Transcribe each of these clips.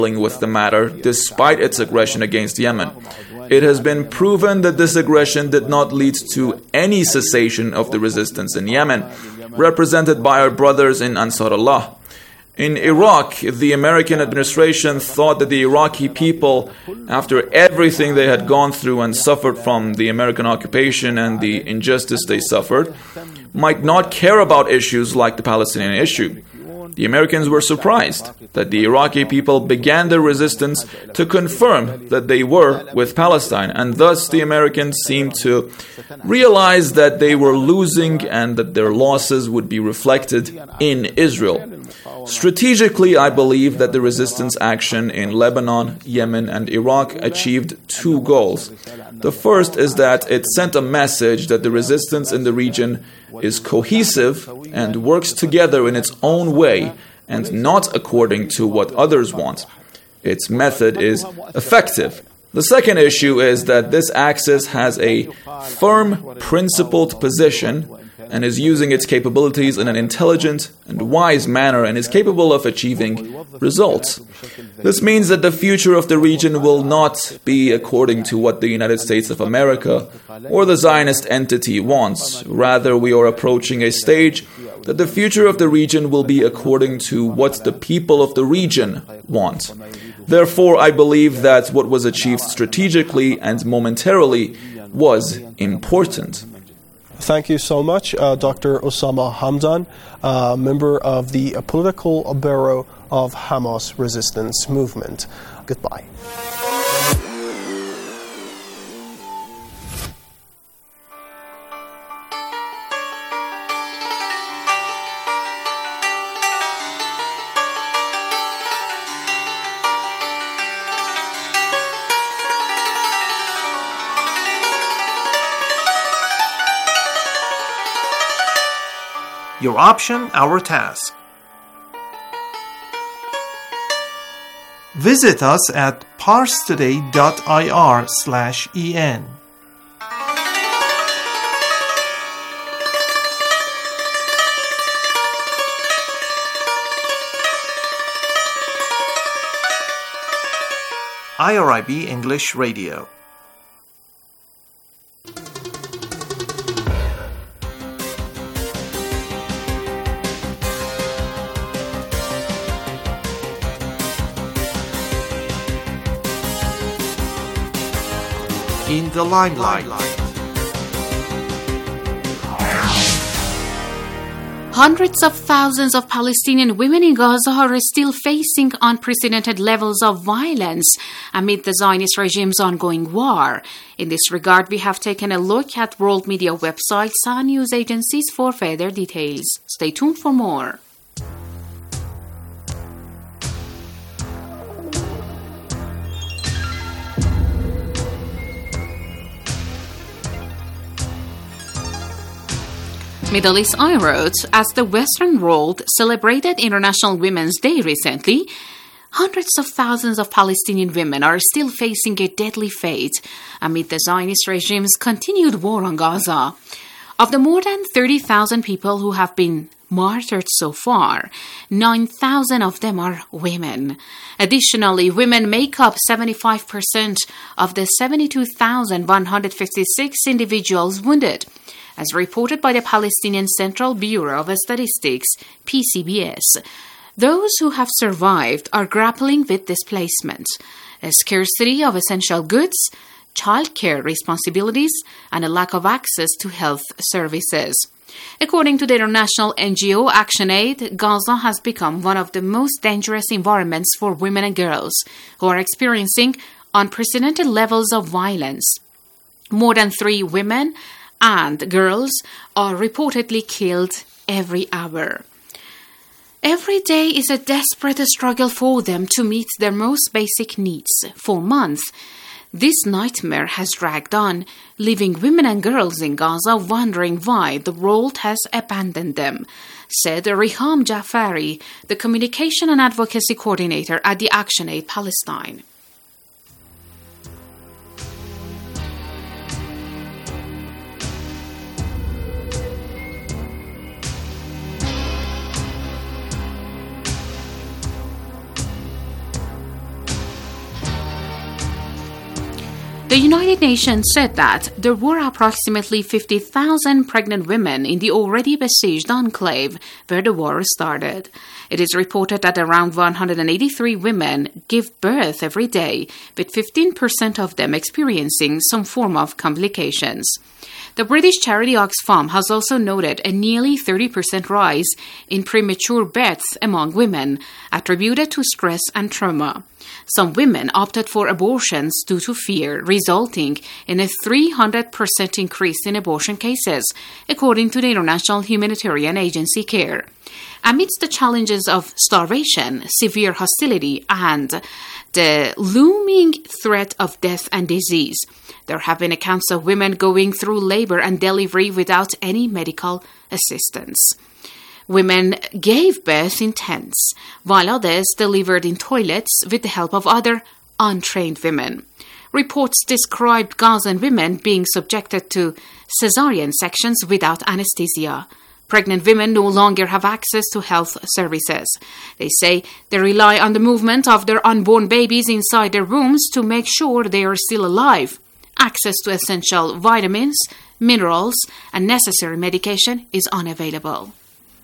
with the matter despite its aggression against Yemen. It has been proven that this aggression did not lead to any cessation of the resistance in Yemen, represented by our brothers in Ansar Allah. In Iraq, the American administration thought that the Iraqi people, after everything they had gone through and suffered from the American occupation and the injustice they suffered, might not care about issues like the Palestinian issue. The Americans were surprised that the Iraqi people began their resistance to confirm that they were with Palestine, and thus the Americans seemed to realize that they were losing and that their losses would be reflected in Israel. Strategically, I believe that the resistance action in Lebanon, Yemen, and Iraq achieved two goals. The first is that it sent a message that the resistance in the region is cohesive and works together in its own way and not according to what others want. Its method is effective. The second issue is that this axis has a firm, principled position and is using its capabilities in an intelligent and wise manner and is capable of achieving results. This means that the future of the region will not be according to what the United States of America or the Zionist entity wants. Rather, we are approaching a stage that the future of the region will be according to what the people of the region want. Therefore, I believe that what was achieved strategically and momentarily was important. Thank you so much, Dr. Osama Hamdan, member of the Political Bureau of Hamas Resistance Movement. Goodbye. Your option, our task. Visit us at parstoday.ir/en. IRIB English Radio. In the limelight. Hundreds of thousands of Palestinian women in Gaza are still facing unprecedented levels of violence amid the Zionist regime's ongoing war. In this regard, we have taken a look at world media websites and news agencies for further details. Stay tuned for more. Middle East Eye wrote, as the Western world celebrated International Women's Day recently, hundreds of thousands of Palestinian women are still facing a deadly fate amid the Zionist regime's continued war on Gaza. Of the more than 30,000 people who have been martyred so far, 9,000 of them are women. Additionally, women make up 75% of the 72,156 individuals wounded, as reported by the Palestinian Central Bureau of Statistics, PCBS. Those who have survived are grappling with displacement, a scarcity of essential goods, childcare responsibilities, and a lack of access to health services. According to the international NGO ActionAid, Gaza has become one of the most dangerous environments for women and girls who are experiencing unprecedented levels of violence. More than 3 women and girls are reportedly killed every hour. Every day is a desperate struggle for them to meet their most basic needs. For months, this nightmare has dragged on, leaving women and girls in Gaza wondering why the world has abandoned them, said Riham Jafari, the communication and advocacy coordinator at the ActionAid Palestine. The United Nations said that there were approximately 50,000 pregnant women in the already besieged enclave where the war started. It is reported that around 183 women give birth every day, with 15% of them experiencing some form of complications. The British charity Oxfam has also noted a nearly 30% rise in premature births among women, attributed to stress and trauma. Some women opted for abortions due to fear, resulting in a 300% increase in abortion cases, according to the International Humanitarian Agency CARE. Amidst the challenges of starvation, severe hostility, and the looming threat of death and disease, there have been accounts of women going through labor and delivery without any medical assistance. Women gave birth in tents, while others delivered in toilets with the help of other untrained women. Reports described Gazan women being subjected to cesarean sections without anesthesia. Pregnant women no longer have access to health services. They say they rely on the movement of their unborn babies inside their wombs to make sure they are still alive. Access to essential vitamins, minerals, and necessary medication is unavailable.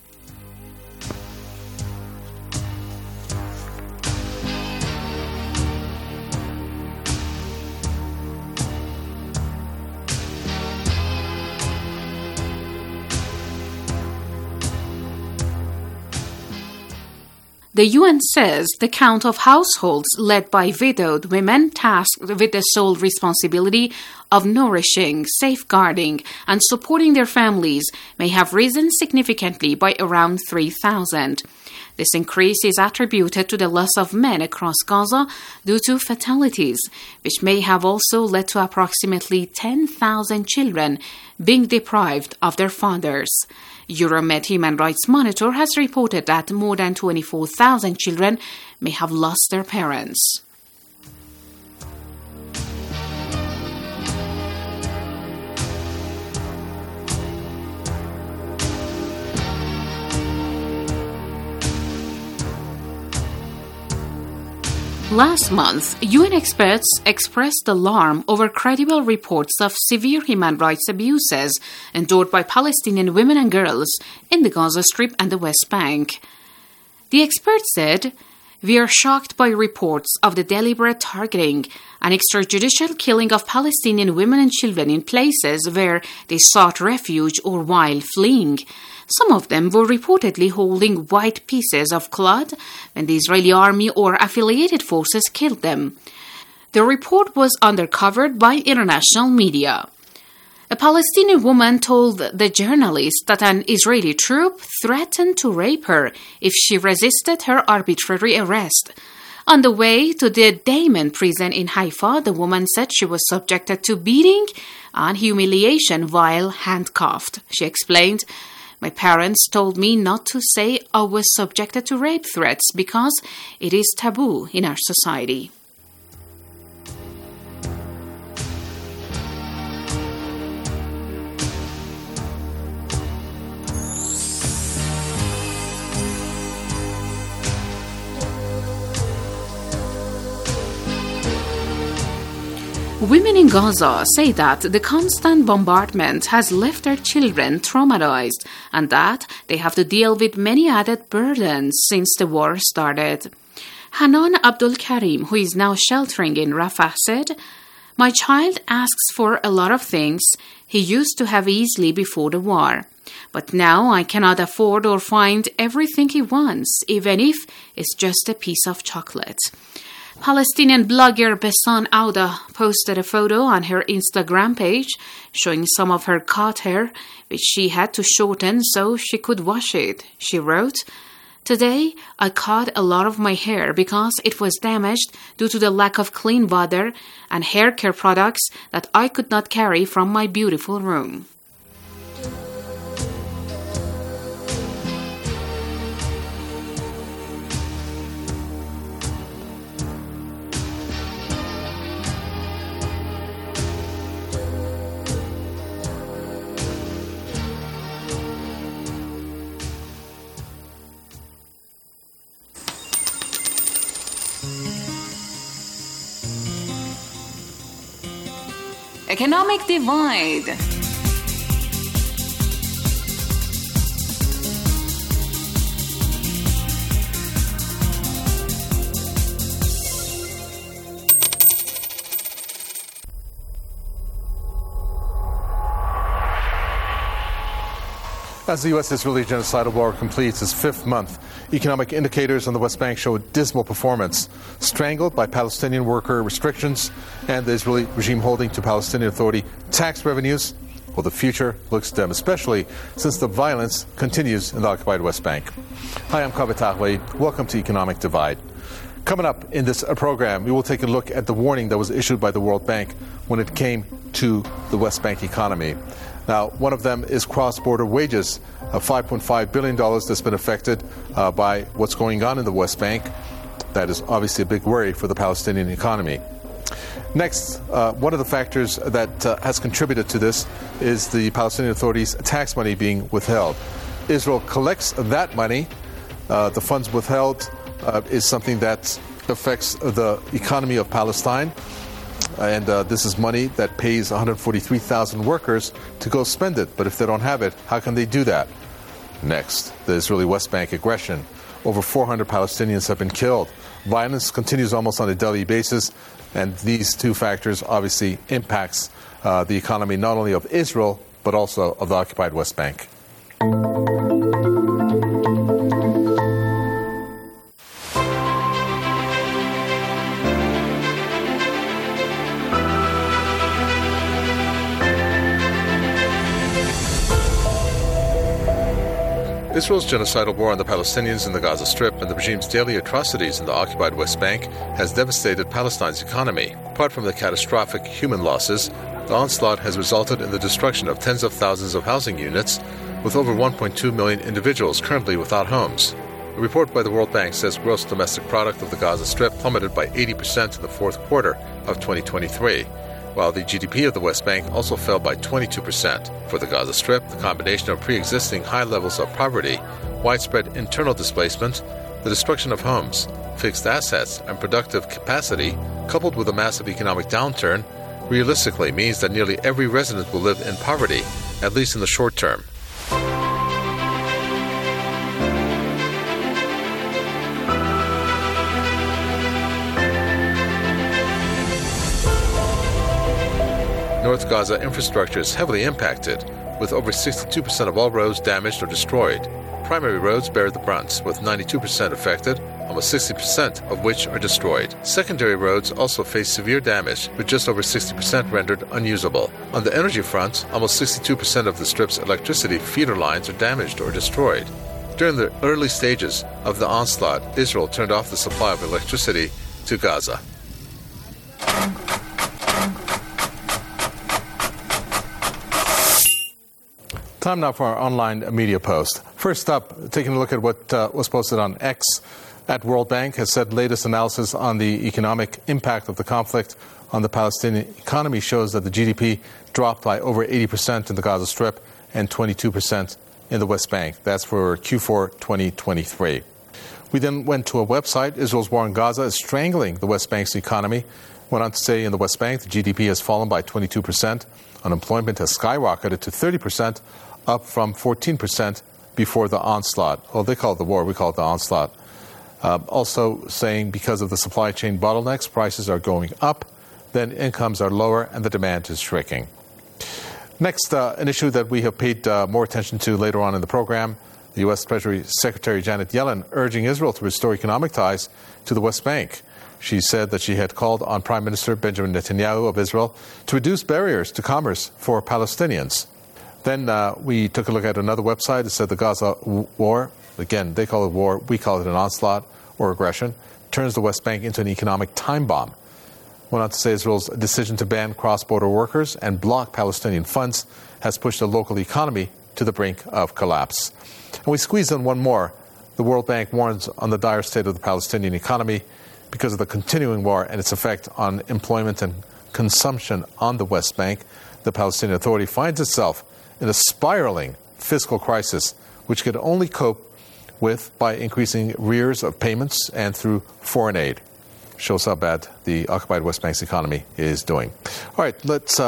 The UN says the count of households led by widowed women tasked with the sole responsibility of nourishing, safeguarding, and supporting their families may have risen significantly by around 3,000. This increase is attributed to the loss of men across Gaza due to fatalities, which may have also led to approximately 10,000 children being deprived of their fathers. Euromed Human Rights Monitor has reported that more than 24,000 children may have lost their parents. Last month, UN experts expressed alarm over credible reports of severe human rights abuses endured by Palestinian women and girls in the Gaza Strip and the West Bank. The experts said, "We are shocked by reports of the deliberate targeting and extrajudicial killing of Palestinian women and children in places where they sought refuge or while fleeing. Some of them were reportedly holding white pieces of cloth when the Israeli army or affiliated forces killed them." The report was undercovered by international media. A Palestinian woman told the journalist that an Israeli troop threatened to rape her if she resisted her arbitrary arrest. On the way to the Damon prison in Haifa, the woman said she was subjected to beating and humiliation while handcuffed. She explained, "My parents told me not to say I was subjected to rape threats because it is taboo in our society." Women in Gaza say that the constant bombardment has left their children traumatized and that they have to deal with many added burdens since the war started. Hanan Abdul Karim, who is now sheltering in Rafah, said, "My child asks for a lot of things he used to have easily before the war. But now I cannot afford or find everything he wants, even if it's just a piece of chocolate." Palestinian blogger Bessan Auda posted a photo on her Instagram page showing some of her cut hair, which she had to shorten so she could wash it. She wrote, "Today, I cut a lot of my hair because it was damaged due to the lack of clean water and hair care products that I could not carry from my beautiful room." Economic Divide. As the U.S.-Israeli genocidal war completes its fifth month, economic indicators on the West Bank show a dismal performance, strangled by Palestinian worker restrictions and the Israeli regime holding to Palestinian Authority tax revenues. Well, the future looks dim, especially since the violence continues in the occupied West Bank. Hi, I'm Kaveh Taghli. Welcome to Economic Divide. Coming up in this program, we will take a look at the warning that was issued by the World Bank when it came to the West Bank economy. Now, one of them is cross-border wages, $5.5 billion that's been affected by what's going on in the West Bank. That is obviously a big worry for the Palestinian economy. Next, one of the factors that has contributed to this is the Palestinian Authority's tax money being withheld. Israel collects that money. The funds withheld is something that affects the economy of Palestine. And this is money that pays 143,000 workers to go spend it. But if they don't have it, how can they do that? Next, the Israeli West Bank aggression. Over 400 Palestinians have been killed. Violence continues almost on a daily basis. And these two factors obviously impacts the economy not only of Israel, but also of the occupied West Bank. Israel's genocidal war on the Palestinians in the Gaza Strip and the regime's daily atrocities in the occupied West Bank has devastated Palestine's economy. Apart from the catastrophic human losses, the onslaught has resulted in the destruction of tens of thousands of housing units, with over 1.2 million individuals currently without homes. A report by the World Bank says gross domestic product of the Gaza Strip plummeted by 80% in the fourth quarter of 2023. While the GDP of the West Bank also fell by 22%. For the Gaza Strip, the combination of pre-existing high levels of poverty, widespread internal displacement, the destruction of homes, fixed assets, and productive capacity, coupled with a massive economic downturn, realistically means that nearly every resident will live in poverty, at least in the short term. North Gaza infrastructure is heavily impacted, with over 62% of all roads damaged or destroyed. Primary roads bear the brunt, with 92% affected, almost 60% of which are destroyed. Secondary roads also face severe damage, with just over 60% rendered unusable. On the energy front, almost 62% of the Strip's electricity feeder lines are damaged or destroyed. During the early stages of the onslaught, Israel turned off the supply of electricity to Gaza. Time now for our online media post. First up, taking a look at what was posted on X. At World Bank has said latest analysis on the economic impact of the conflict on the Palestinian economy shows that the GDP dropped by over 80% in the Gaza Strip and 22% in the West Bank. That's for Q4 2023. We then went to a website. Israel's war in Gaza is strangling the West Bank's economy. Went on to say in the West Bank, the GDP has fallen by 22%. Unemployment has skyrocketed to 30%, up from 14% before the onslaught. Well, they call it the war, we call it the onslaught. Also saying because of the supply chain bottlenecks, prices are going up, then incomes are lower, and the demand is shrinking. Next, an issue that we have paid more attention to later on in the program, the U.S. Treasury Secretary Janet Yellen urging Israel to restore economic ties to the West Bank. She said that she had called on Prime Minister Benjamin Netanyahu of Israel to reduce barriers to commerce for Palestinians. Then we took a look at another website. It said the Gaza war, again, they call it war, we call it an onslaught or aggression, turns the West Bank into an economic time bomb. Went on to say Israel's decision to ban cross-border workers and block Palestinian funds has pushed the local economy to the brink of collapse. And we squeezed in one more. The World Bank warns on the dire state of the Palestinian economy because of the continuing war and its effect on employment and consumption on the West Bank. The Palestinian Authority finds itself in a spiraling fiscal crisis, which could only cope with by increasing arrears of payments and through foreign aid. Shows how bad the occupied West Bank's economy is doing. All right, let's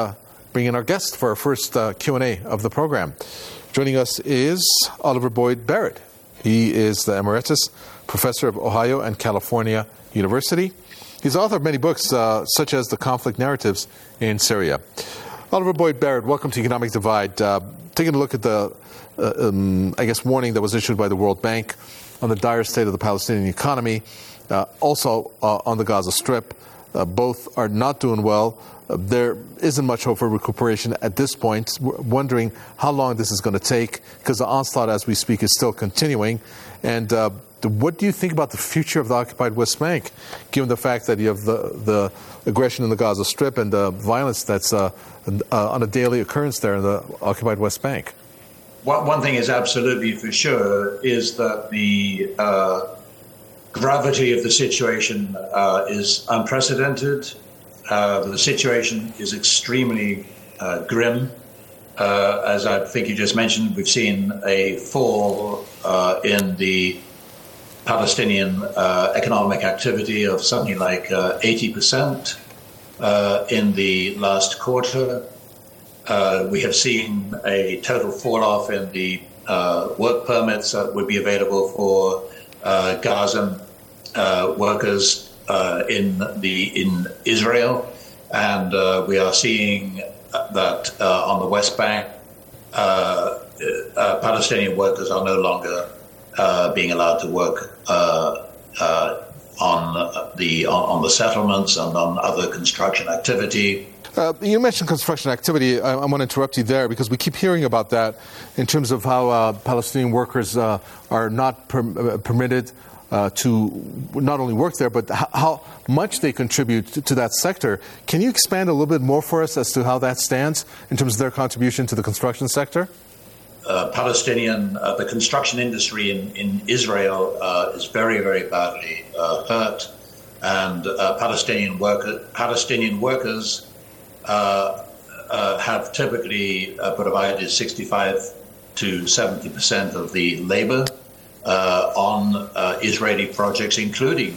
bring in our guest for our first Q&A of the program. Joining us is Oliver Boyd Barrett. He is the Emeritus Professor of Ohio and California University. He's the author of many books, such as The Conflict Narratives in Syria. Oliver Boyd Barrett, welcome to Economic Divide. Taking a look at the, warning that was issued by the World Bank on the dire state of the Palestinian economy, also on the Gaza Strip. Both are not doing well. There isn't much hope for recuperation at this point. We're wondering how long this is going to take, because the onslaught as we speak is still continuing. And what do you think about the future of the occupied West Bank, given the fact that you have the aggression in the Gaza Strip and the violence that's on a daily occurrence there in the occupied West Bank? One thing is absolutely for sure is that the gravity of the situation is unprecedented. The situation is extremely grim. As I think you just mentioned, we've seen a fall in the Palestinian economic activity of something like 80% in the last quarter. We have seen a total fall-off in the work permits that would be available for Gaza workers in Israel, and we are seeing that on the West Bank, Palestinian workers are no longer being allowed to work on the settlements and on other construction activity. You mentioned construction activity. I want to interrupt you there because we keep hearing about that in terms of how Palestinian workers are not permitted to not only work there, but how much they contribute to that sector. Can you expand a little bit more for us as to how that stands in terms of their contribution to the construction sector? The construction industry in Israel is very, very badly hurt, and Palestinian workers have typically provided 65 to 70% of the labor on Israeli projects, including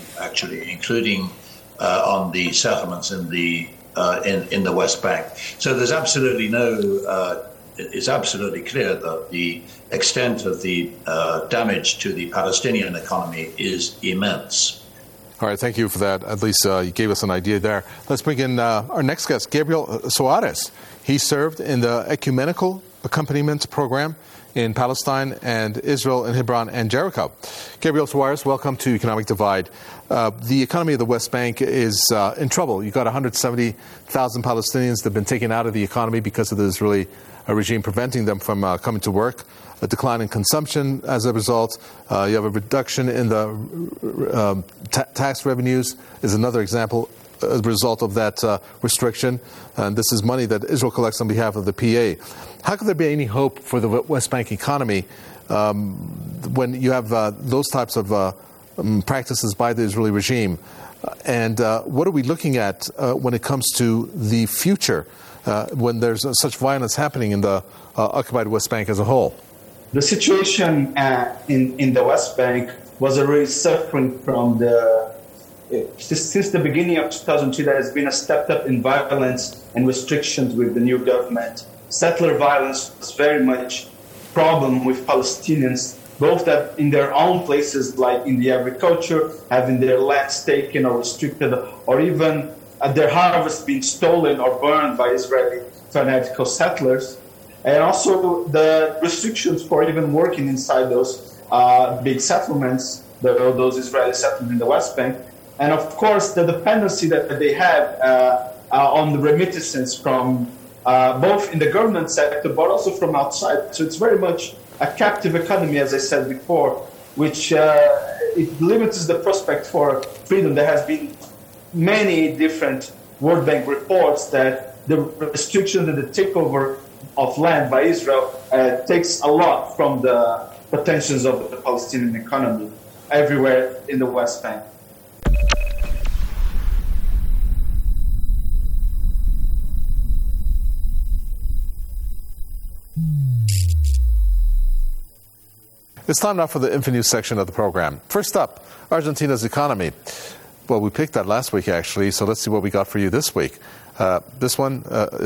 on the settlements in the West Bank. So there's absolutely it's absolutely clear that the extent of the damage to the Palestinian economy is immense. All right, thank you for that. At least you gave us an idea there. Let's bring in our next guest, Gabriel Soares. He served in the Ecumenical Accompaniment Program in Palestine and Israel, in Hebron and Jericho. Gabriel Soares, welcome to Economic Divide. The economy of the West Bank is in trouble. You've got 170,000 Palestinians that have been taken out of the economy because of the Israeli regime preventing them from coming to work, a decline in consumption as a result. You have a reduction in the tax revenues is another example as a result of that restriction. And this is money that Israel collects on behalf of the PA. How could there be any hope for the West Bank economy when you have those types of practices by the Israeli regime? And what are we looking at when it comes to the future when there's such violence happening in the occupied West Bank as a whole? The situation in the West Bank was already suffering from since the beginning of 2002. There has been a stepped up in violence and restrictions with the new government. Settler violence was very much a problem with Palestinians, both that in their own places, like in the agriculture, having their lands taken or restricted, or even their harvest being stolen or burned by Israeli fanatical settlers. And also the restrictions for even working inside those big settlements, those Israeli settlements in the West Bank. And of course, the dependency that they have on the remittances from both in the government sector, but also from outside. So it's very much a captive economy, as I said before, which it limits the prospect for freedom. There has been many different World Bank reports that the restriction and the takeover of land by Israel takes a lot from the potentials of the Palestinian economy everywhere in the West Bank. It's time now for the Infonews section of the program. First up, Argentina's economy. Well, we picked that last week, actually, so let's see what we got for you this week. This one is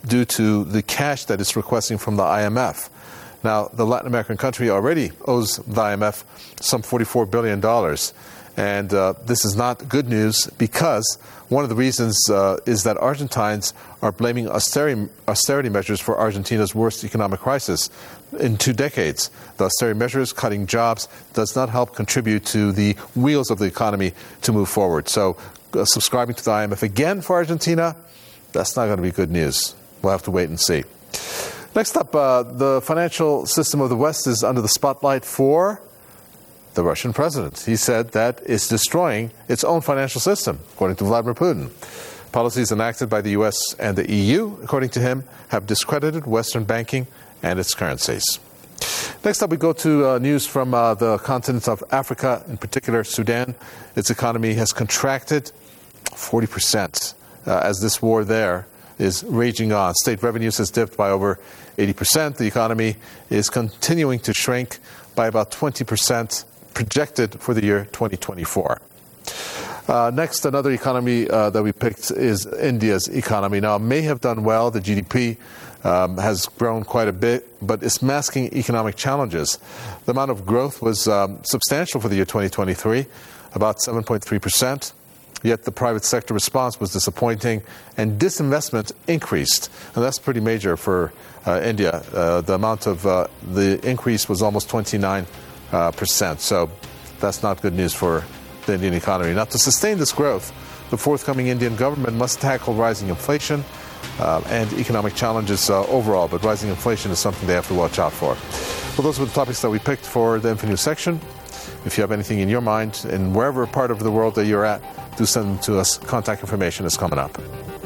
due to the cash that it's requesting from the IMF. Now, the Latin American country already owes the IMF some $44 billion. And this is not good news because one of the reasons is that Argentines are blaming austerity measures for Argentina's worst economic crisis in 2 decades. The austerity measures, cutting jobs, does not help contribute to the wheels of the economy to move forward. So subscribing to the IMF again for Argentina, that's not going to be good news. We'll have to wait and see. Next up, the financial system of the West is under the spotlight for the Russian president. He said that it's destroying its own financial system, according to Vladimir Putin. Policies enacted by the U.S. and the EU, according to him, have discredited Western banking and its currencies. Next up, we go to news from the continent of Africa, in particular Sudan. Its economy has contracted 40% as this war there is raging on. State revenues has dipped by over 80%. The economy is continuing to shrink by about 20% projected for the year 2024. Next, another economy that we picked is India's economy. Now, it may have done well. The GDP has grown quite a bit, but it's masking economic challenges. The amount of growth was substantial for the year 2023, about 7.3%. Yet the private sector response was disappointing, and disinvestment increased. And that's pretty major for India. The amount of the increase was almost 29%. So that's not good news for the Indian economy. Now, to sustain this growth, the forthcoming Indian government must tackle rising inflation and economic challenges overall. But rising inflation is something they have to watch out for. Well, those were the topics that we picked for the InfoNews section. If you have anything in your mind, in wherever part of the world that you're at, do send them to us. Contact information is coming up.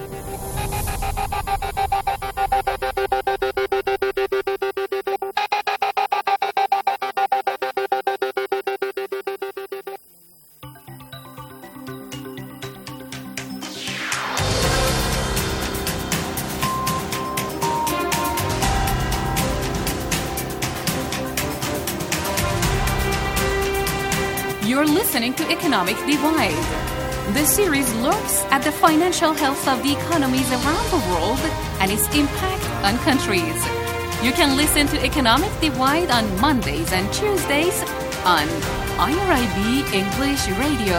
You're listening to Economic Divide. This series looks at the financial health of the economies around the world and its impact on countries. You can listen to Economic Divide on Mondays and Tuesdays on IRIB English Radio.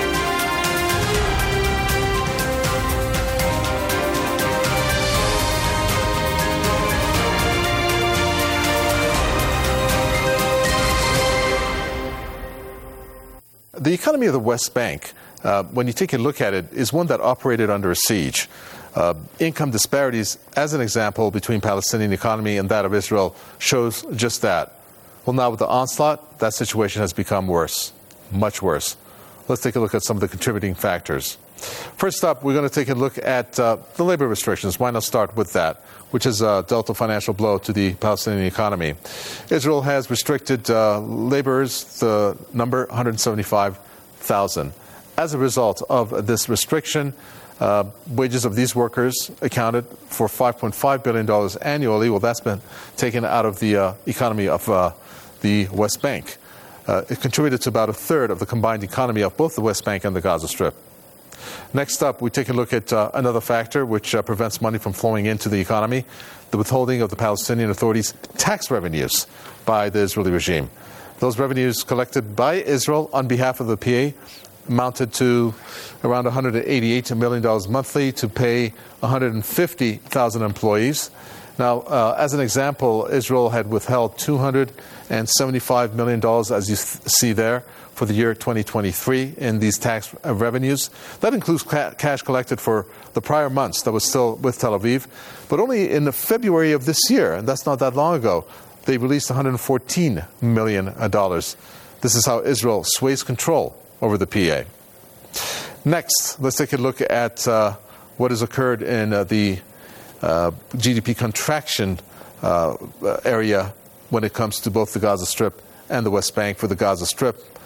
The economy of the West Bank, when you take a look at it, is one that operated under a siege. Income disparities, as an example, between Palestinian economy and that of Israel shows just that. Well, now with the onslaught, that situation has become worse, much worse. Let's take a look at some of the contributing factors. First up, we're going to take a look at the labor restrictions. Why not start with that, which has dealt a financial blow to the Palestinian economy. Israel has restricted laborers, the number 175,000. As a result of this restriction, wages of these workers accounted for $5.5 billion annually. Well, that's been taken out of the economy of the West Bank. It contributed to about a third of the combined economy of both the West Bank and the Gaza Strip. Next up, we take a look at another factor which prevents money from flowing into the economy, the withholding of the Palestinian Authority's tax revenues by the Israeli regime. Those revenues collected by Israel on behalf of the PA amounted to around $188 million monthly to pay 150,000 employees. Now, as an example, Israel had withheld $275 million, as you see there, for the year 2023 in these tax revenues. That includes cash collected for the prior months that was still with Tel Aviv. But only in February of this year, and that's not that long ago, they released $114 million. This is how Israel sways control over the PA. Next, let's take a look at what has occurred in the GDP contraction area when it comes to both the Gaza Strip and the West Bank. For the Gaza Strip,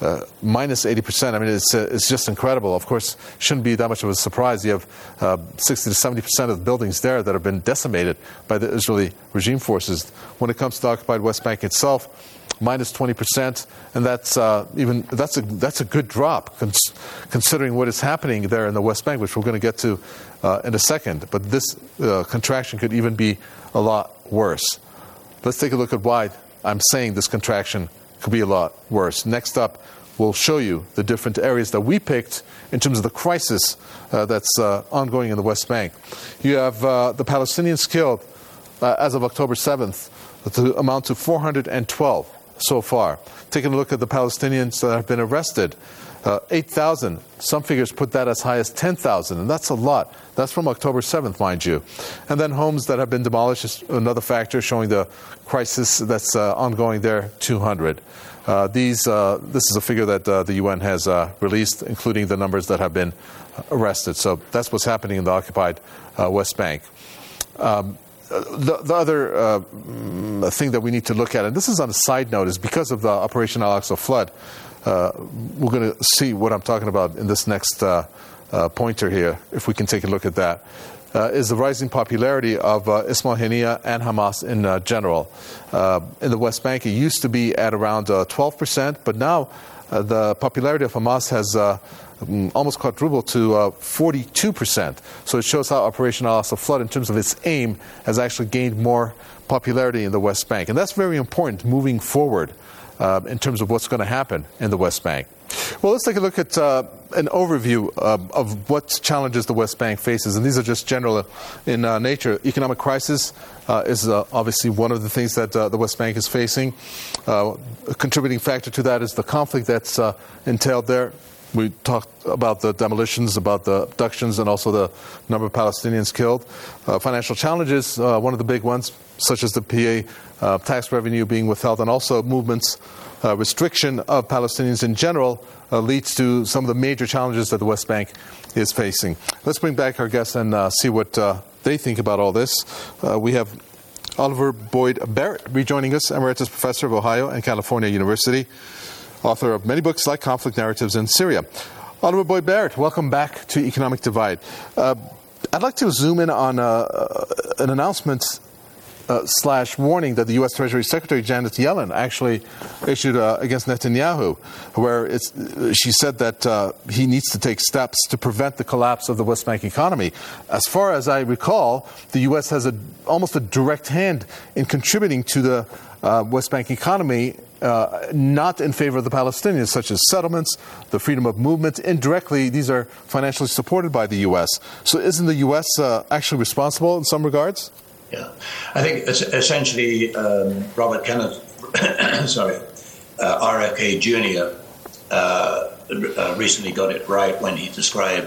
minus 80%. I mean, it's just incredible. Of course, shouldn't be that much of a surprise. You have 60 to 70% of the buildings there that have been decimated by the Israeli regime forces. When it comes to the occupied West Bank itself, minus 20%, and that's a good drop considering what is happening there in the West Bank, which we're going to get to in a second. But this contraction could even be a lot worse. Let's take a look at why I'm saying this contraction could be a lot worse. Next up, we'll show you the different areas that we picked in terms of the crisis that's ongoing in the West Bank. You have the Palestinians killed as of October 7th to amount to 412 so far. Taking a look at the Palestinians that have been arrested, 8,000. Some figures put that as high as 10,000, and that's a lot. That's from October 7th, mind you. And then homes that have been demolished is another factor showing the crisis that's ongoing there, 200. This is a figure that the UN has released, including the numbers that have been arrested. So that's what's happening in the occupied West Bank. The other thing that we need to look at, and this is on a side note, is because of the Operation Al-Aqsa flood, we're going to see what I'm talking about in this next pointer here, if we can take a look at that, is the rising popularity of Ismail Haniyeh and Hamas in general. In the West Bank, it used to be at around 12%, but now the popularity of Hamas has almost quadrupled to 42%. So it shows how Operation Al-Aqsa flood, in terms of its aim, has actually gained more popularity in the West Bank. And that's very important moving forward in terms of what's going to happen in the West Bank. Well, let's take a look at an overview of what challenges the West Bank faces. And these are just general in nature. Economic crisis is obviously one of the things that the West Bank is facing. A contributing factor to that is the conflict that's entailed there. We talked about the demolitions, about the abductions, and also the number of Palestinians killed. Financial challenges, one of the big ones, such as the PA tax revenue being withheld, and also movements, restriction of Palestinians in general, leads to some of the major challenges that the West Bank is facing. Let's bring back our guests and see what they think about all this. We have Oliver Boyd Barrett rejoining us, Emeritus Professor of Ohio and California University, author of many books like Conflict Narratives in Syria. Oliver Boyd Barrett, welcome back to Economic Divide. I'd like to zoom in on an announcement / warning that the U.S. Treasury Secretary Janet Yellen actually issued against Netanyahu, where she said that he needs to take steps to prevent the collapse of the West Bank economy. As far as I recall, the U.S. has almost a direct hand in contributing to the West Bank economy, not in favor of the Palestinians, such as settlements, the freedom of movement. Indirectly, these are financially supported by the U.S. So isn't the U.S. actually responsible in some regards? Yeah, I think essentially Robert Kenneth, RFK Jr. Recently got it right when he described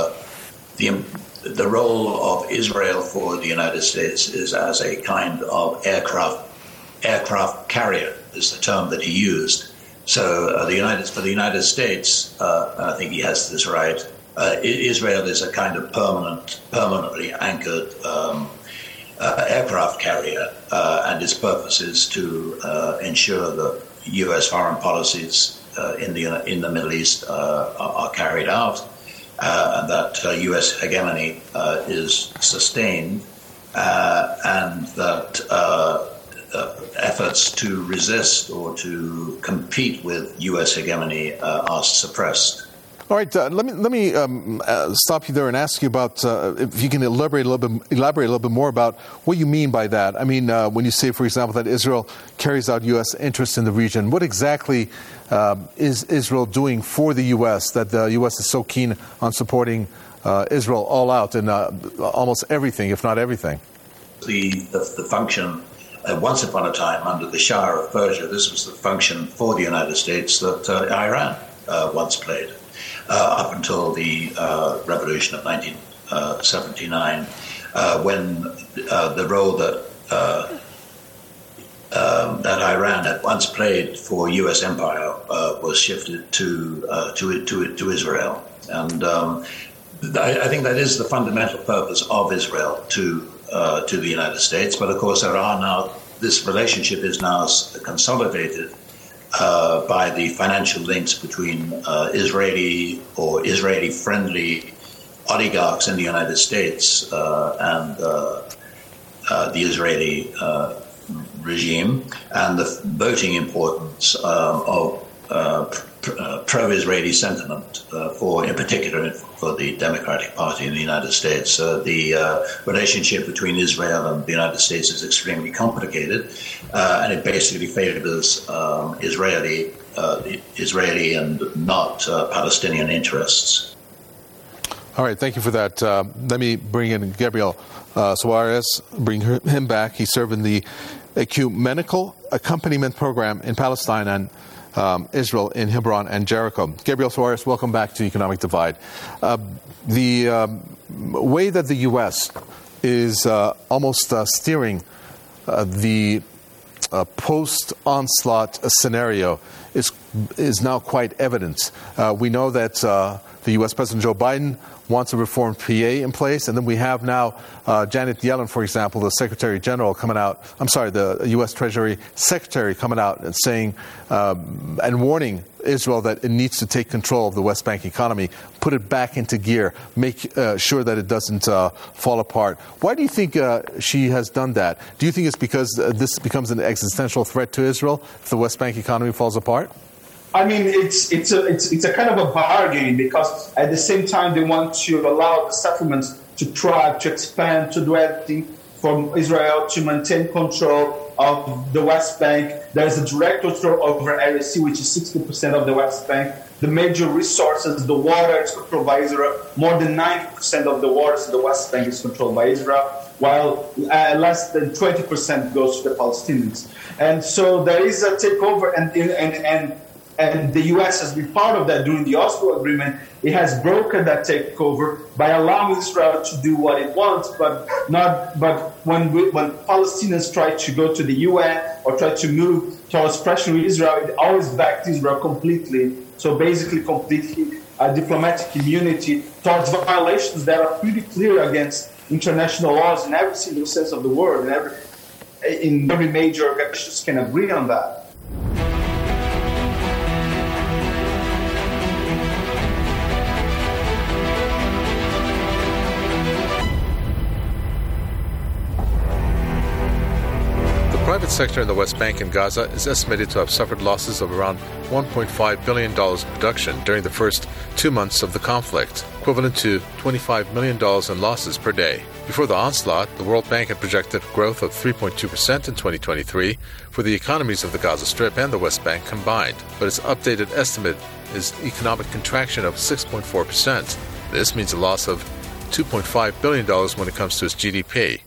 the role of Israel for the United States is as a kind of aircraft carrier, is the term that he used. So for the United States, I think he has this right, Israel is a kind of permanently anchored aircraft carrier, and its purpose is to ensure that U.S. foreign policies in the Middle East are carried out, and that U.S. hegemony is sustained, and that efforts to resist or to compete with U.S. hegemony are suppressed. All right, let me stop you there and ask you about if you can elaborate a little bit more about what you mean by that. I mean, when you say, for example, that Israel carries out U.S. interests in the region, what exactly is Israel doing for the U.S. that the U.S. is so keen on supporting Israel all out in almost everything, if not everything? The function, once upon a time under the Shah of Persia, this was the function for the United States that Iran once played. Up until the revolution of 1979, when the role that Iran had once played for U.S. empire was shifted to Israel, and I think that is the fundamental purpose of Israel to the United States. But of course, this relationship is now consolidated by the financial links between Israeli or Israeli-friendly oligarchs in the United States and the Israeli regime, and the voting importance of pro-Israeli sentiment, in particular for the Democratic Party in the United States. The relationship between Israel and the United States is extremely complicated, and it basically favors Israeli and not Palestinian interests. All right, thank you for that. Let me bring in Gabriel Suarez, bring him back. He served in the Ecumenical Accompaniment Program in Palestine and Israel in Hebron and Jericho. Gabriel Suarez, welcome back to Economic Divide. The way that the U.S. is almost steering the post-onslaught scenario is now quite evident. We know that the U.S. President Joe Biden wants a reformed PA in place, and then we have now Janet Yellen, for example, the U.S. Treasury Secretary coming out and saying and warning Israel that it needs to take control of the West Bank economy, put it back into gear, make sure that it doesn't fall apart. Why do you think she has done that? Do you think it's because this becomes an existential threat to Israel if the West Bank economy falls apart? I mean, it's a kind of a bargain, because at the same time they want to allow the settlements to thrive, to expand, to do everything from Israel to maintain control of the West Bank. There is a direct control over Area C, which is 60% of the West Bank. The major resources, the water, is controlled by Israel. More than 90% of the waters in the West Bank is controlled by Israel, while less than 20% goes to the Palestinians. And so there is a takeover, and the U.S. has been part of that during the Oslo Agreement. It has broken that takeover by allowing Israel to do what it wants, but when Palestinians try to go to the UN or try to move towards pressuring Israel, it always backed Israel completely. So basically, completely diplomatic immunity towards violations that are pretty clear against international laws in every single sense of the word, and every major organizations can agree on that. The private sector in the West Bank and Gaza is estimated to have suffered losses of around $1.5 billion in production during the first 2 months of the conflict, equivalent to $25 million in losses per day. Before the onslaught, the World Bank had projected growth of 3.2% in 2023 for the economies of the Gaza Strip and the West Bank combined, but its updated estimate is economic contraction of 6.4%. This means a loss of $2.5 billion when it comes to its GDP.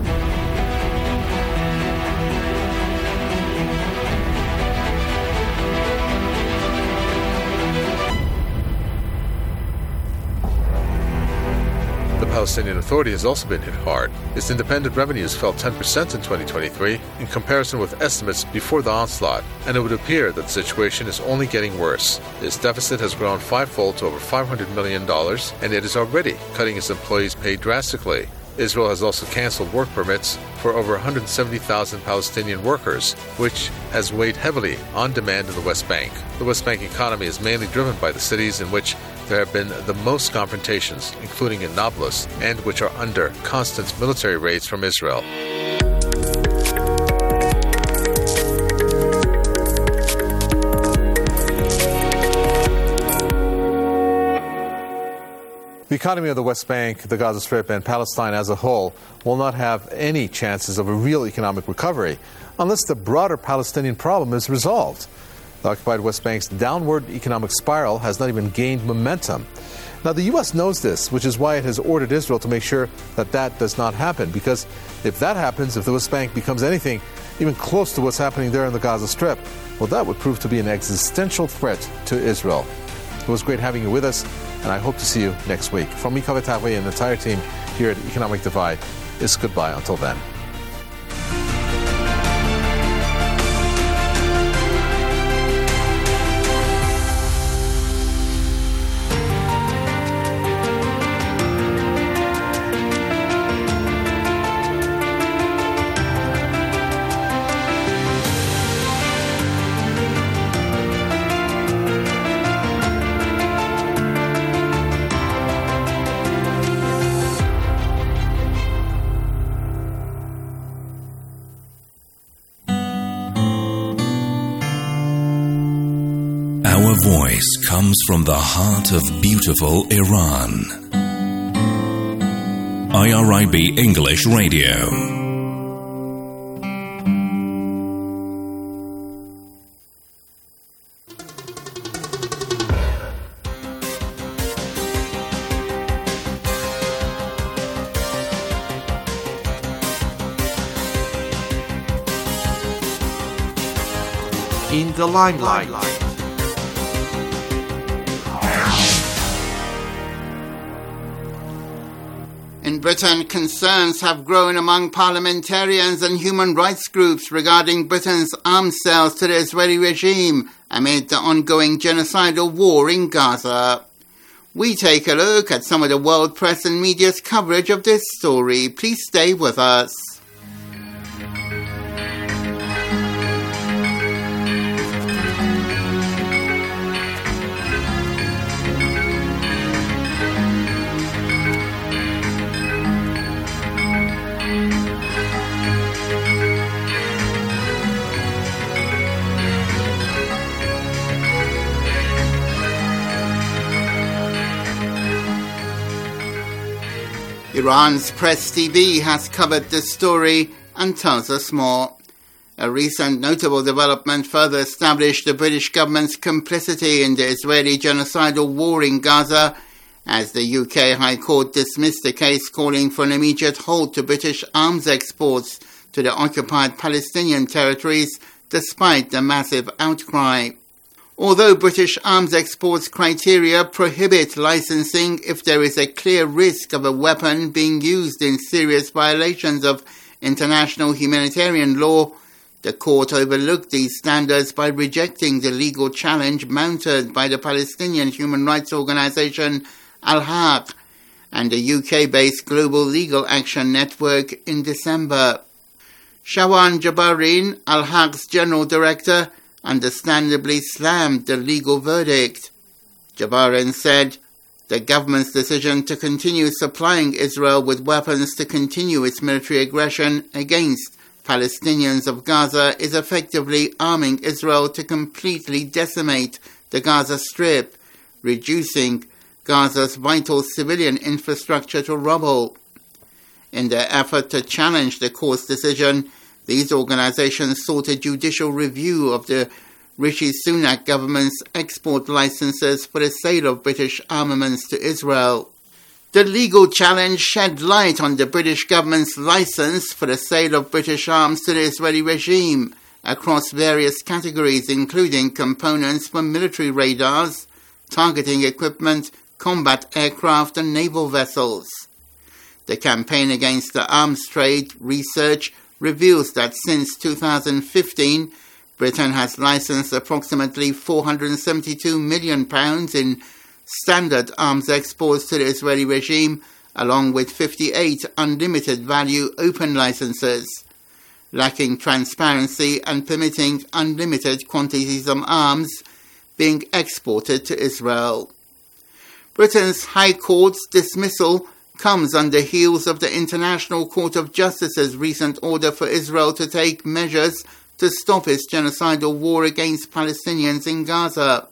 The Palestinian Authority has also been hit hard. Its independent revenues fell 10% in 2023 in comparison with estimates before the onslaught, and it would appear that the situation is only getting worse. Its deficit has grown fivefold to over $500 million, and it is already cutting its employees' pay drastically. Israel has also canceled work permits for over 170,000 Palestinian workers, which has weighed heavily on demand in the West Bank. The West Bank economy is mainly driven by the cities in which there have been the most confrontations, including in Nablus, and which are under constant military raids from Israel. The economy of the West Bank, the Gaza Strip, and Palestine as a whole will not have any chances of a real economic recovery unless the broader Palestinian problem is resolved. The occupied West Bank's downward economic spiral has not even gained momentum. Now, the U.S. knows this, which is why it has ordered Israel to make sure that that does not happen, because if that happens, if the West Bank becomes anything even close to what's happening there in the Gaza Strip, well, that would prove to be an existential threat to Israel. It was great having you with us, and I hope to see you next week. From me, Kaveh Taghi, and the entire team here at Economic Divide, it's goodbye until then. Our voice comes from the heart of beautiful Iran. IRIB English Radio. In the limelight. In Britain, concerns have grown among parliamentarians and human rights groups regarding Britain's arms sales to the Israeli regime amid the ongoing genocidal war in Gaza. We take a look at some of the world press and media's coverage of this story. Please stay with us. Iran's Press TV has covered this story and tells us more. A recent notable development further established the British government's complicity in the Israeli genocidal war in Gaza as the UK High Court dismissed the case calling for an immediate halt to British arms exports to the occupied Palestinian territories despite the massive outcry. Although British arms exports criteria prohibit licensing if there is a clear risk of a weapon being used in serious violations of international humanitarian law, the court overlooked these standards by rejecting the legal challenge mounted by the Palestinian human rights organization Al-Haq and the UK-based Global Legal Action Network in December. Shawan Jabarin, Al-Haq's general director, understandably slammed the legal verdict. Jabarin said, "The government's decision to continue supplying Israel with weapons to continue its military aggression against Palestinians of Gaza is effectively arming Israel to completely decimate the Gaza Strip, reducing Gaza's vital civilian infrastructure to rubble." In their effort to challenge the court's decision, these organizations sought a judicial review of the Rishi Sunak government's export licenses for the sale of British armaments to Israel. The legal challenge shed light on the British government's license for the sale of British arms to the Israeli regime across various categories, including components for military radars, targeting equipment, combat aircraft and naval vessels. The campaign against the arms trade research reveals that since 2015, Britain has licensed approximately £472 million in standard arms exports to the Israeli regime, along with 58 unlimited value open licenses, lacking transparency and permitting unlimited quantities of arms being exported to Israel. Britain's High Court's dismissal comes on the heels of the International Court of Justice's recent order for Israel to take measures to stop its genocidal war against Palestinians in Gaza.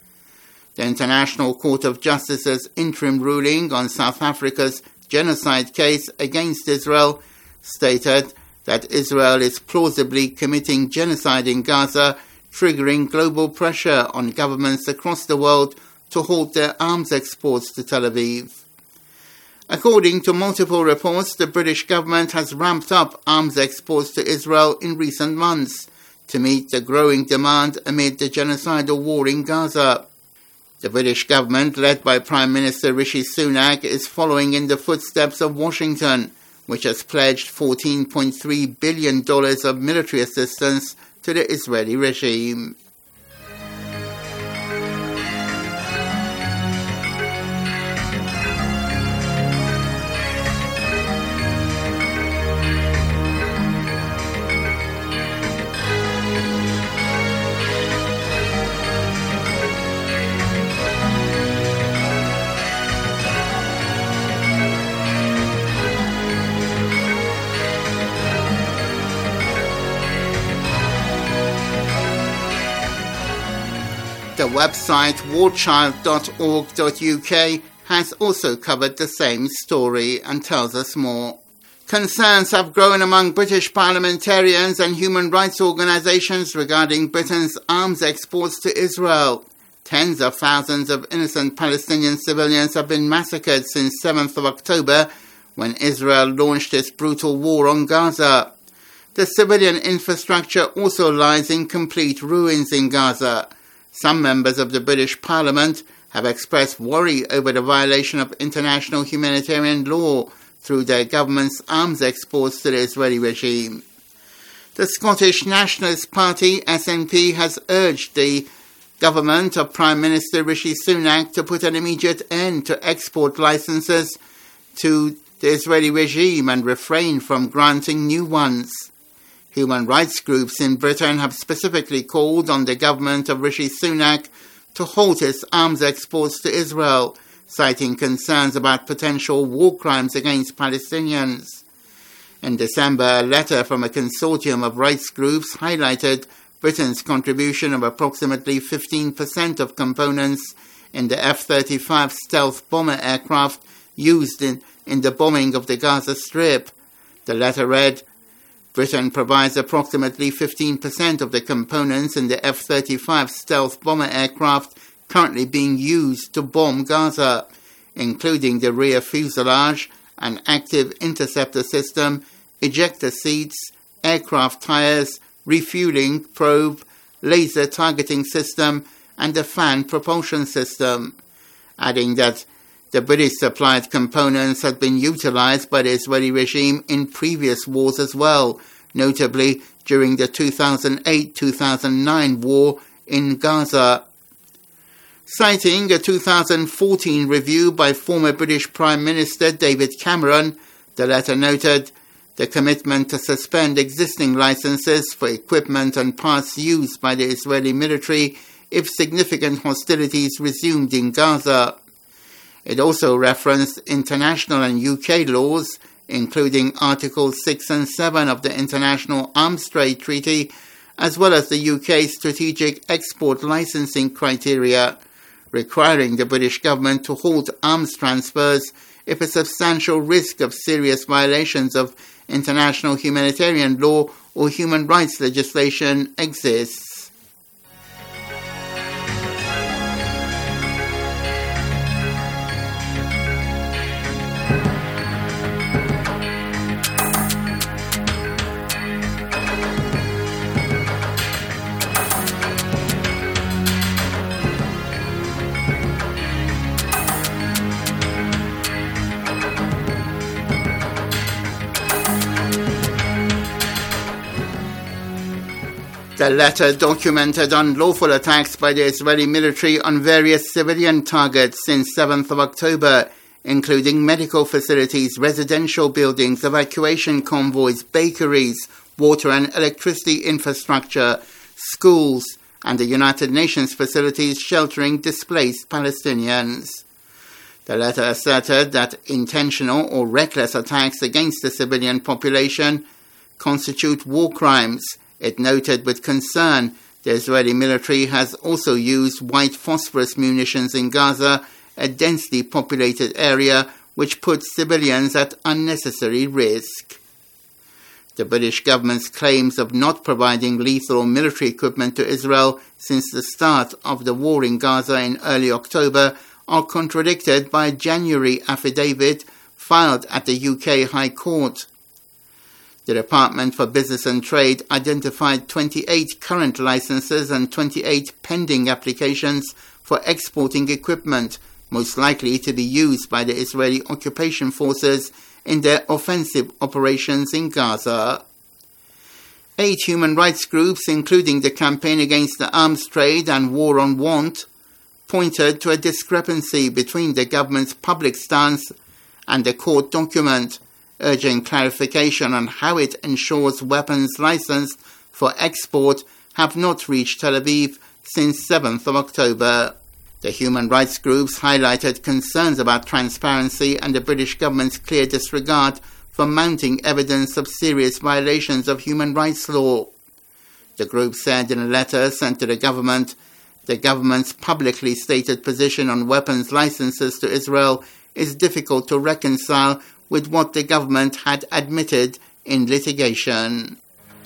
The International Court of Justice's interim ruling on South Africa's genocide case against Israel stated that Israel is plausibly committing genocide in Gaza, triggering global pressure on governments across the world to halt their arms exports to Tel Aviv. According to multiple reports, the British government has ramped up arms exports to Israel in recent months to meet the growing demand amid the genocidal war in Gaza. The British government, led by Prime Minister Rishi Sunak, is following in the footsteps of Washington, which has pledged $14.3 billion of military assistance to the Israeli regime. The website warchild.org.uk has also covered the same story and tells us more. Concerns have grown among British parliamentarians and human rights organisations regarding Britain's arms exports to Israel. Tens of thousands of innocent Palestinian civilians have been massacred since 7th of October, when Israel launched its brutal war on Gaza. The civilian infrastructure also lies in complete ruins in Gaza. Some members of the British Parliament have expressed worry over the violation of international humanitarian law through their government's arms exports to the Israeli regime. The Scottish Nationalist Party, SNP, has urged the government of Prime Minister Rishi Sunak to put an immediate end to export licenses to the Israeli regime and refrain from granting new ones. Human rights groups in Britain have specifically called on the government of Rishi Sunak to halt its arms exports to Israel, citing concerns about potential war crimes against Palestinians. In December, a letter from a consortium of rights groups highlighted Britain's contribution of approximately 15% of components in the F-35 stealth bomber aircraft used in the bombing of the Gaza Strip. The letter read, Britain provides approximately 15% of the components in the F-35 stealth bomber aircraft currently being used to bomb Gaza, including the rear fuselage, an active interceptor system, ejector seats, aircraft tires, refueling probe, laser targeting system, and a fan propulsion system, adding that the British supplied components had been utilized by the Israeli regime in previous wars as well, notably during the 2008-2009 war in Gaza. Citing a 2014 review by former British Prime Minister David Cameron, the letter noted the commitment to suspend existing licenses for equipment and parts used by the Israeli military if significant hostilities resumed in Gaza. It also referenced international and UK laws, including Articles 6 and 7 of the International Arms Trade Treaty, as well as the UK's strategic export licensing criteria, requiring the British government to halt arms transfers if a substantial risk of serious violations of international humanitarian law or human rights legislation exists. The letter documented unlawful attacks by the Israeli military on various civilian targets since 7th of October, including medical facilities, residential buildings, evacuation convoys, bakeries, water and electricity infrastructure, schools, and the United Nations facilities sheltering displaced Palestinians. The letter asserted that intentional or reckless attacks against the civilian population constitute war crimes. It noted with concern the Israeli military has also used white phosphorus munitions in Gaza, a densely populated area which puts civilians at unnecessary risk. The British government's claims of not providing lethal or military equipment to Israel since the start of the war in Gaza in early October are contradicted by a January affidavit filed at the UK High Court. The Department for Business and Trade identified 28 current licenses and 28 pending applications for exporting equipment, most likely to be used by the Israeli occupation forces in their offensive operations in Gaza. 8 human rights groups, including the Campaign Against the Arms Trade and War on Want, pointed to a discrepancy between the government's public stance and the court document, urging clarification on how it ensures weapons licensed for export have not reached Tel Aviv since 7th of October. The human rights groups highlighted concerns about transparency and the British government's clear disregard for mounting evidence of serious violations of human rights law. The group said in a letter sent to the government The government's publicly stated position on weapons licenses to Israel is difficult to reconcile with what the government had admitted in litigation.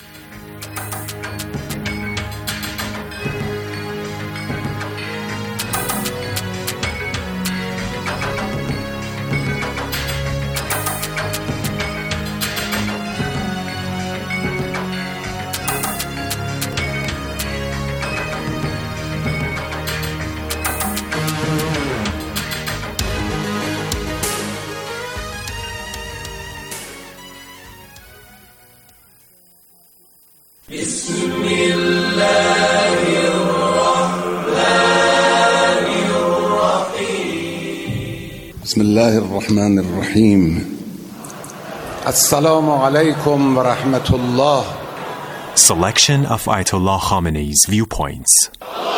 بسم الله الرحمن الرحيم السلام عليكم ورحمة الله. Selection of Ayatollah Khamenei's viewpoints.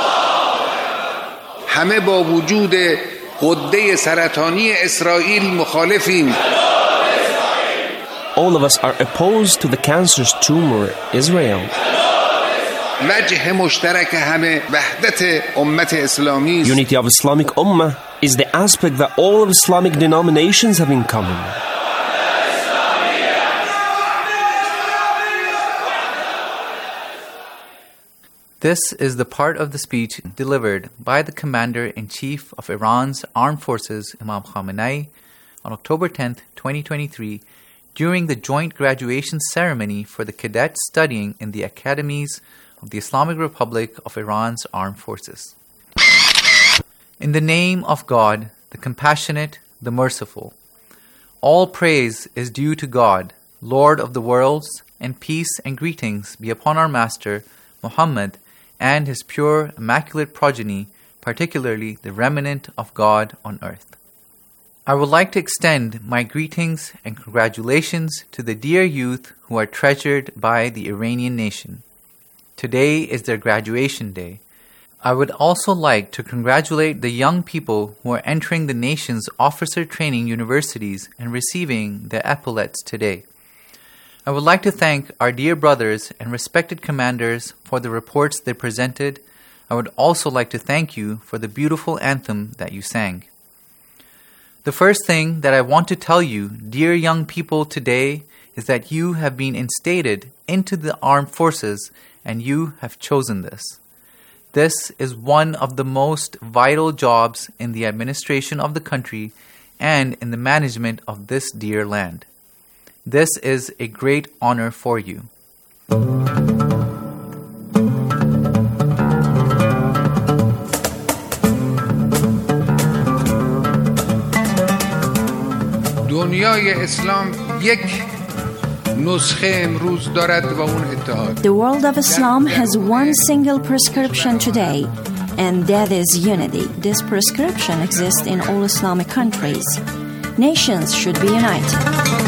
همه با وجود غده سرطانی اسرائیل مخالفیم. All of us are opposed to the cancerous tumor Israel. وجه مشترک همه وحدت امت اسلامی. Unity of Islamic Ummah is the aspect that all of Islamic denominations have in common. This is the part of the speech delivered by the Commander-in-Chief of Iran's Armed Forces, Imam Khamenei, on October 10, 2023, during the joint graduation ceremony for the cadets studying in the academies of the Islamic Republic of Iran's Armed Forces. In the name of God, the Compassionate, the Merciful, all praise is due to God, Lord of the worlds, and peace and greetings be upon our Master, Muhammad, and his pure, immaculate progeny, particularly the remnant of God on earth. I would like to extend my greetings and congratulations to the dear youth who are treasured by the Iranian nation. Today is their graduation day. I would also like to congratulate the young people who are entering the nation's officer training universities and receiving their epaulets today. I would like to thank our dear brothers and respected commanders for the reports they presented. I would also like to thank you for the beautiful anthem that you sang. The first thing that I want to tell you, dear young people, today is that you have been instated into the armed forces and you have chosen this. This is one of the most vital jobs in the administration of the country and in the management of this dear land. This is a great honor for you. دنیای اسلام یک نسخه امروز دارد و اون اتحاد. The world of Islam has one single prescription today, and that is unity. This prescription exists in all Islamic countries. Nations should be united.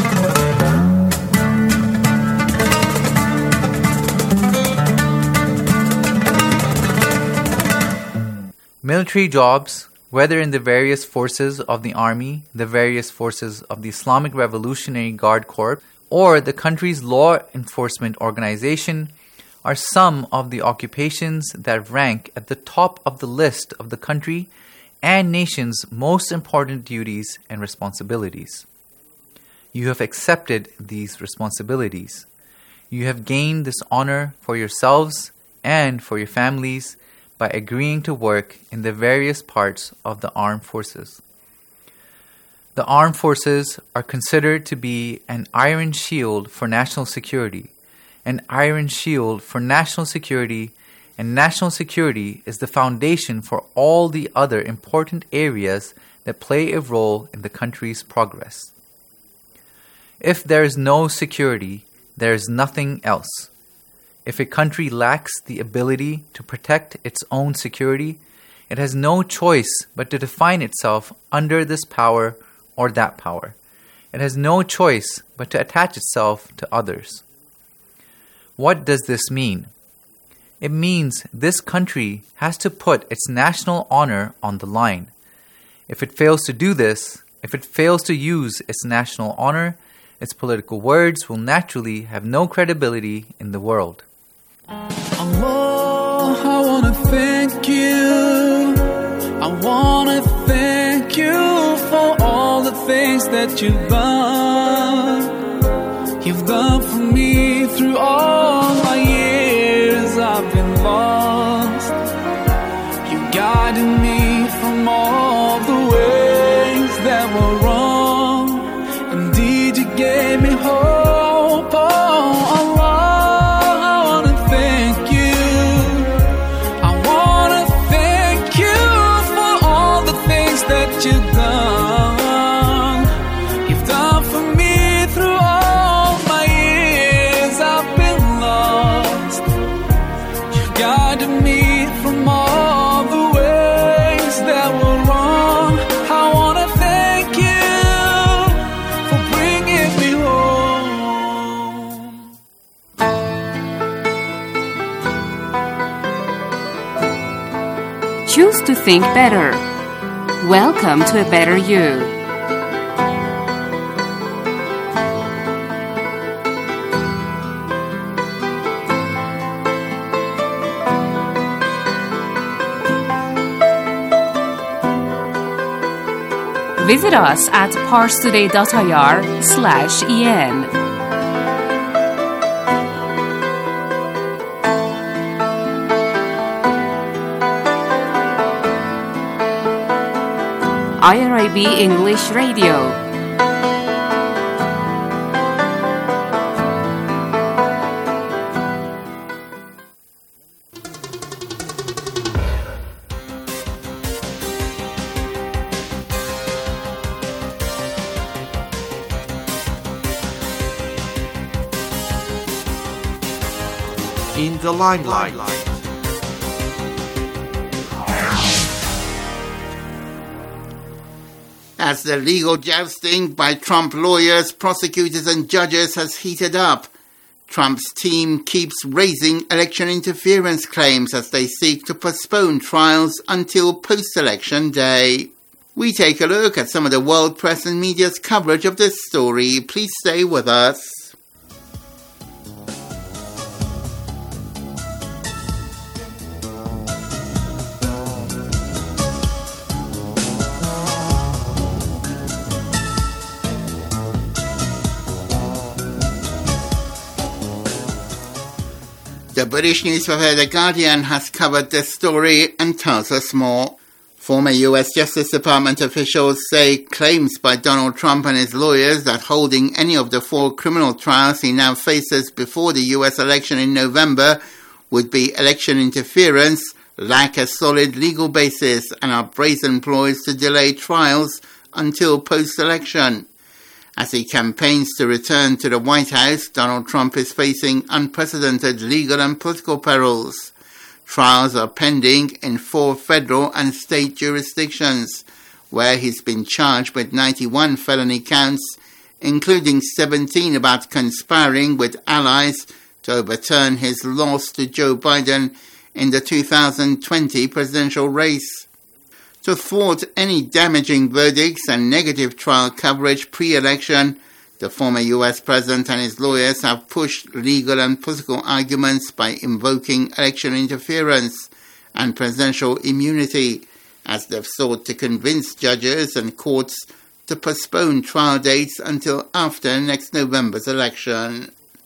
Military jobs, whether in the various forces of the army, the various forces of the Islamic Revolutionary Guard Corps, or the country's law enforcement organization, are some of the occupations that rank at the top of the list of the country and nation's most important duties and responsibilities. You have accepted these responsibilities. You have gained this honor for yourselves and for your families by agreeing to work in the various parts of the armed forces. The armed forces are considered to be an iron shield for national security. An iron shield for national security, and national security is the foundation for all the other important areas that play a role in the country's progress. If there is no security, there is nothing else. If a country lacks the ability to protect its own security, it has no choice but to define itself under this power or that power. It has no choice but to attach itself to others. What does this mean? It means this country has to put its national honor on the line. If it fails to do this, if it fails to use its national honor, its political words will naturally have no credibility in the world. Allah I wanna thank you. I wanna thank you for all the things that you've done. You've done for me through all my years I've been lost. You guided me from all the ways that were wrong. Indeed, you gave me hope. Oh, Allah, I wanna thank you. I wanna thank you for all the things that you've done. You've done for me through all my years I've been lost. You've guided me from all the ways that were wrong. I wanna thank you for bringing me home. Choose to think better. Welcome to a better you. Visit us at parstoday.ir/en. IRIB English Radio. In the limelight. As the legal jousting by Trump lawyers, prosecutors and judges has heated up, Trump's team keeps raising election interference claims as they seek to postpone trials until post-election day. We take a look at some of the world press and media's coverage of this story. Please stay with us. The British newspaper The Guardian has covered this story and tells us more. Former US Justice Department officials say claims by Donald Trump and his lawyers that holding any of the 4 criminal trials he now faces before the US election in November would be election interference lack a solid legal basis and are brazen ploys to delay trials until post-election. As he campaigns to return to the White House, Donald Trump is facing unprecedented legal and political perils. Trials are pending in 4 federal and state jurisdictions, where he's been charged with 91 felony counts, including 17 about conspiring with allies to overturn his loss to Joe Biden in the 2020 presidential race. To thwart any damaging verdicts and negative trial coverage pre-election, the former US president and his lawyers have pushed legal and political arguments by invoking election interference and presidential immunity, as they've sought to convince judges and courts to postpone trial dates until after next November's election.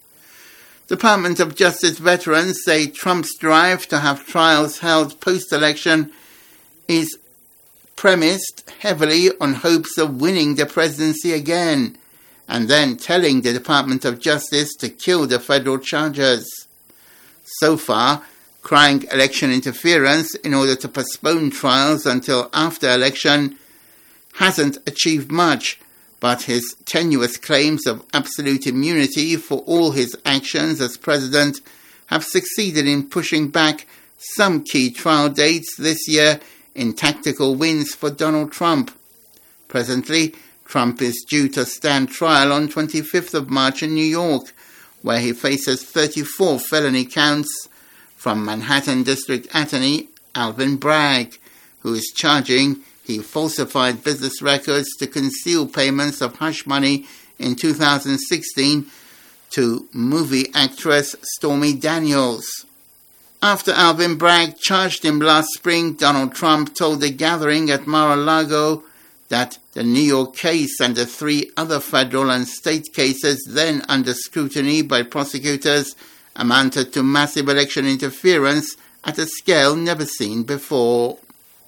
Department of Justice veterans say Trump's drive to have trials held post-election is premised heavily on hopes of winning the presidency again, and then telling the Department of Justice to kill the federal charges. So far, crying election interference in order to postpone trials until after election hasn't achieved much, but his tenuous claims of absolute immunity for all his actions as president have succeeded in pushing back some key trial dates this year in tactical wins for Donald Trump. Presently, Trump is due to stand trial on 25th of March in New York, where he faces 34 felony counts from Manhattan District Attorney Alvin Bragg, who is charging he falsified business records to conceal payments of hush money in 2016 to movie actress Stormy Daniels. After Alvin Bragg charged him last spring, Donald Trump told a gathering at Mar-a-Lago that the New York case and the 3 other federal and state cases then under scrutiny by prosecutors amounted to massive election interference at a scale never seen before.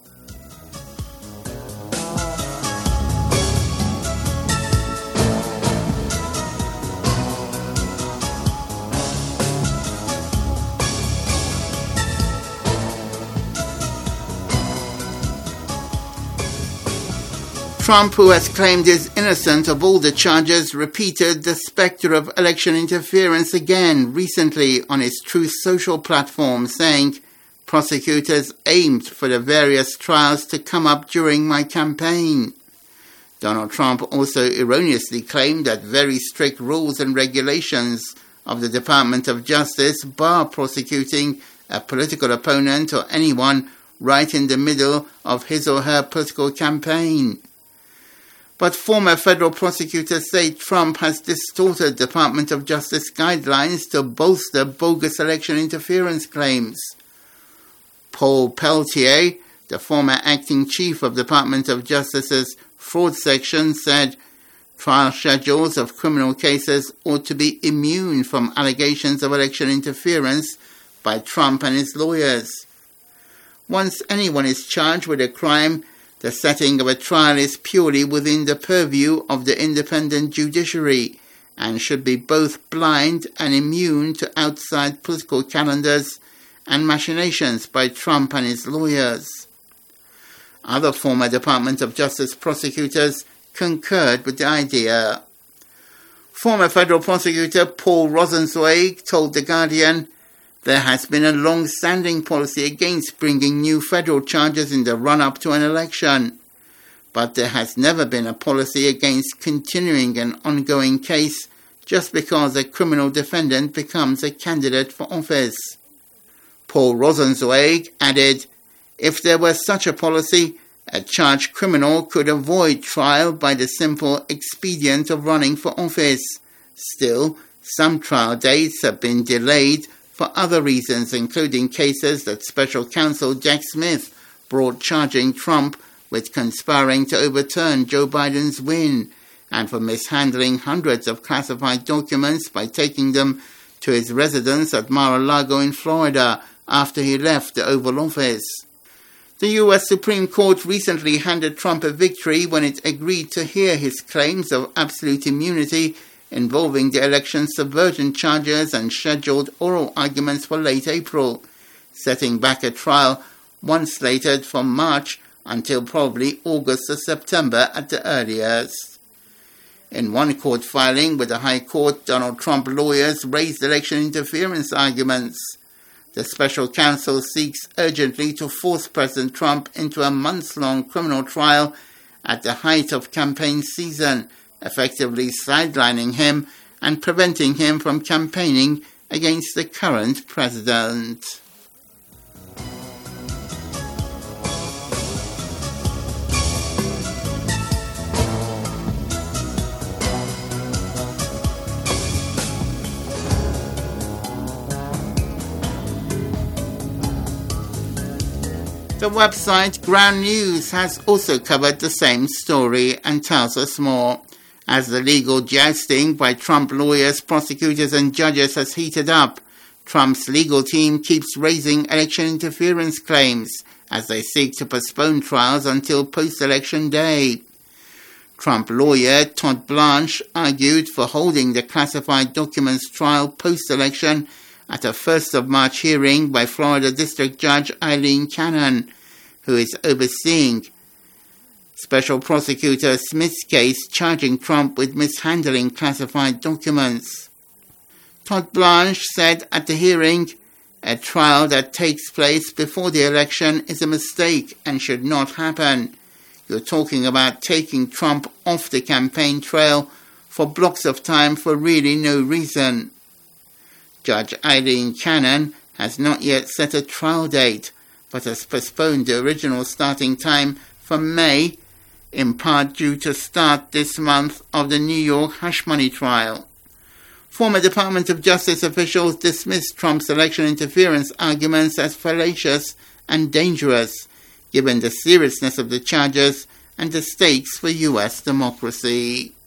Trump, who has claimed is innocent of all the charges, repeated the specter of election interference again recently on his Truth Social platform, saying, "Prosecutors aimed for the various trials to come up during my campaign." Donald Trump also erroneously claimed that very strict rules and regulations of the Department of Justice bar prosecuting a political opponent or anyone right in the middle of his or her political campaign. But former federal prosecutors say Trump has distorted Department of Justice guidelines to bolster bogus election interference claims. Paul Peltier, the former acting chief of Department of Justice's fraud section, said trial schedules of criminal cases ought to be immune from allegations of election interference by Trump and his lawyers. Once anyone is charged with a crime, the setting of a trial is purely within the purview of the independent judiciary and should be both blind and immune to outside political calendars and machinations by Trump and his lawyers. Other former Department of Justice prosecutors concurred with the idea. Former federal prosecutor Paul Rosenzweig told The Guardian, "There has been a long-standing policy against bringing new federal charges in the run-up to an election, but there has never been a policy against continuing an ongoing case just because a criminal defendant becomes a candidate for office." Paul Rosenzweig added, "If there were such a policy, a charged criminal could avoid trial by the simple expedient of running for office. Still, some trial dates have been delayed for other reasons, including cases that Special Counsel Jack Smith brought charging Trump with conspiring to overturn Joe Biden's win, and for mishandling hundreds of classified documents by taking them to his residence at Mar-a-Lago in Florida after he left the Oval Office. The U.S. Supreme Court recently handed Trump a victory when it agreed to hear his claims of absolute immunity involving the election subversion charges and scheduled oral arguments for late April, setting back a trial once slated from March until probably August or September at the earliest. In one court filing with the High Court, Donald Trump lawyers raised election interference arguments. The special counsel seeks urgently to force President Trump into a months-long criminal trial at the height of campaign season, effectively sidelining him and preventing him from campaigning against the current president. The website Ground News has also covered the same story and tells us more. As the legal jousting by Trump lawyers, prosecutors and judges has heated up, Trump's legal team keeps raising election interference claims as they seek to postpone trials until post-election day. Trump lawyer Todd Blanche argued for holding the classified documents trial post-election at a 1st of March hearing by Florida District Judge Eileen Cannon, who is overseeing Special Prosecutor Smith's case charging Trump with mishandling classified documents. Todd Blanche said at the hearing, "A trial that takes place before the election is a mistake and should not happen. You're talking about taking Trump off the campaign trail for blocks of time for really no reason." Judge Eileen Cannon has not yet set a trial date, but has postponed the original starting time from May, in part due to start this month of the New York hush money trial. Former Department of Justice officials dismissed Trump's election interference arguments as fallacious and dangerous, given the seriousness of the charges and the stakes for U.S. democracy.